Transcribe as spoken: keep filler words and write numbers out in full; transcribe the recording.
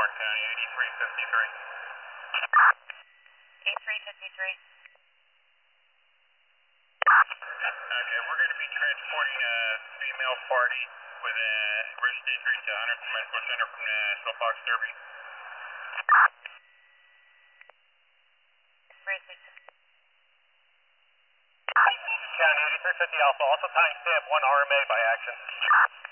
Clark County, eighty-three fifty-three. eighty-three fifty-three. Okay, we're going to be transporting a female party with a wrist injury to Huntington Medical Center from the Smallpox Derby. County eighty-three fifty Alpha, also timestamp one R M A by action.